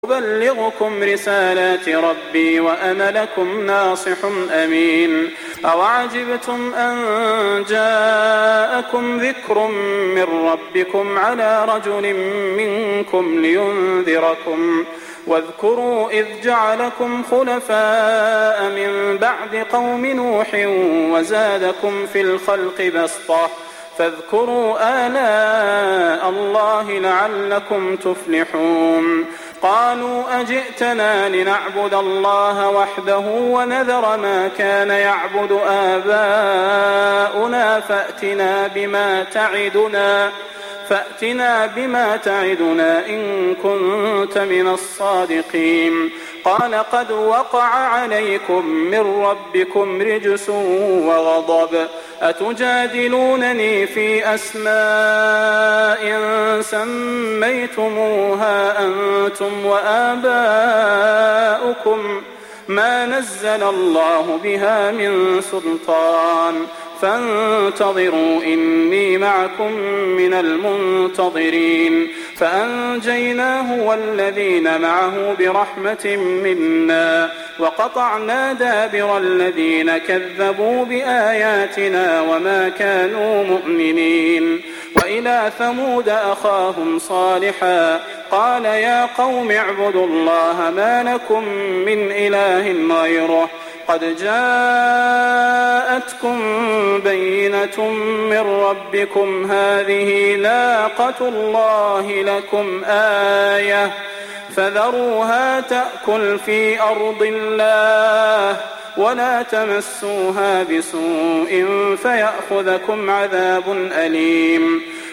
أبلغكم رسالات ربي وأنا لكم ناصح أمين. أوعجبتم أن جاءكم ذكر من ربكم على رجل منكم لينذركم واذكروا إذ جعلكم خلفاء من بعد قوم نوح وزادكم في الخلق بسطة فاذكروا آلاء الله لعلكم تفلحون. قالوا أجئتنا لنعبد الله وحده ونذر ما كان يعبد آباؤنا فأتنا بما تعدنا إن كنت من الصادقين. قال قد وقع عليكم من ربكم رجس وغضب أتجادلونني في أسماء سميتموها أنتم وآباؤكم ما نزل الله بها من سلطان فانتظروا إني معكم من المنتظرين. فأنجيناه والذين معه برحمة منا وقطعنا دابر الذين كذبوا بآياتنا وما كانوا مؤمنين. وإلى ثمود أخاهم صالحا قال يا قوم اعبدوا الله ما لكم من إله غيره قد جاءتكم بينة من ربكم هذه ناقة الله لكم آية فذروها تأكل في أرض الله ولا تمسوها بسوء فيأخذكم عذاب أليم.